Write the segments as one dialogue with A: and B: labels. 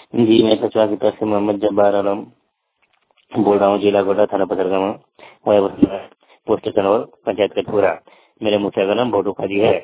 A: जी, मैं कचवा की तरफ से मोहम्मद जब्बार आलम बोल रहा हूँ। जिला गोड्डा, थाना पथरगामा, पोस्ट कनौर, पंचायत कटपुरा। मेरे मुखिया का नाम भोटू खाजी है।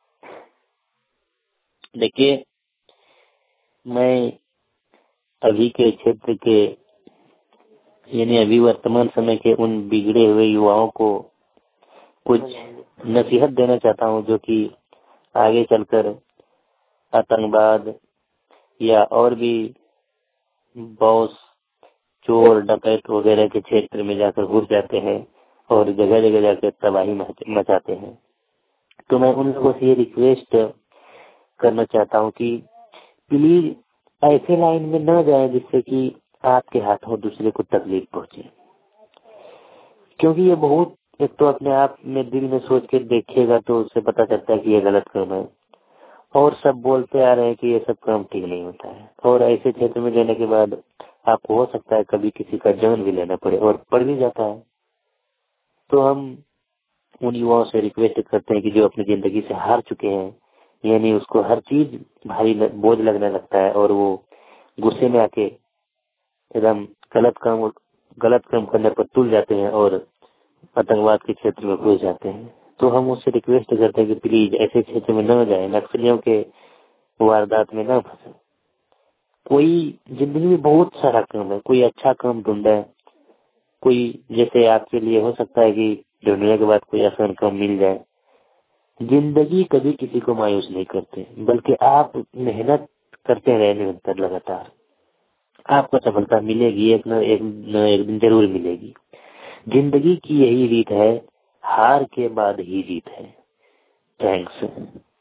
A: देखिए, मैं अभी के क्षेत्र के यानी अभी वर्तमान समय के उन बिगड़े हुए युवाओं को कुछ नसीहत देना चाहता हूँ, जो कि आगे चलकर आतंकवाद या और भी बॉस, चोर, डकैत वगैरह के क्षेत्र में जाकर घुस जाते हैं और जगह जगह जाकर तबाही मचाते हैं। तो मैं उन लोगों से ये रिक्वेस्ट करना चाहता हूँ कि प्लीज ऐसे लाइन में न जाए जिससे कि आपके हाथों दूसरे को तकलीफ पहुंचे, क्योंकि ये बहुत, एक तो अपने आप में दिल में सोच के देखिएगा तो उससे पता चलता है कि ये गलत काम है, और सब बोलते आ रहे हैं कि ये सब काम ठीक नहीं होता है। और ऐसे क्षेत्र में जाने के बाद आपको हो सकता है कभी किसी का जान भी लेना पड़े, और पड़ भी जाता है। तो हम उन युवाओं से रिक्वेस्ट करते हैं कि जो अपनी जिंदगी से हार चुके हैं, यानी उसको हर चीज भारी बोझ लगने लगता है और वो गुस्से में आके एकदम गलत काम करने पर तुल जाते हैं और आतंकवाद के क्षेत्र में घुस जाते हैं। तो हम उससे रिक्वेस्ट करते हैं कि प्लीज ऐसे क्षेत्र में न जाए, नक्सलियों के वारदात में न फंसे। कोई जिंदगी में बहुत सारा काम है, कोई अच्छा काम ढूंढे, कोई जैसे आपके लिए हो सकता है कि ढूंढने के बाद कोई आसान काम मिल जाए। जिंदगी कभी किसी को मायूस नहीं करते, बल्कि आप मेहनत करते रहे निरंतर लगातार, आपको सफलता मिलेगी, एक न एक दिन जरूर मिलेगी। जिंदगी की यही रीत है, हार के बाद ही जीत है। थैंक्स।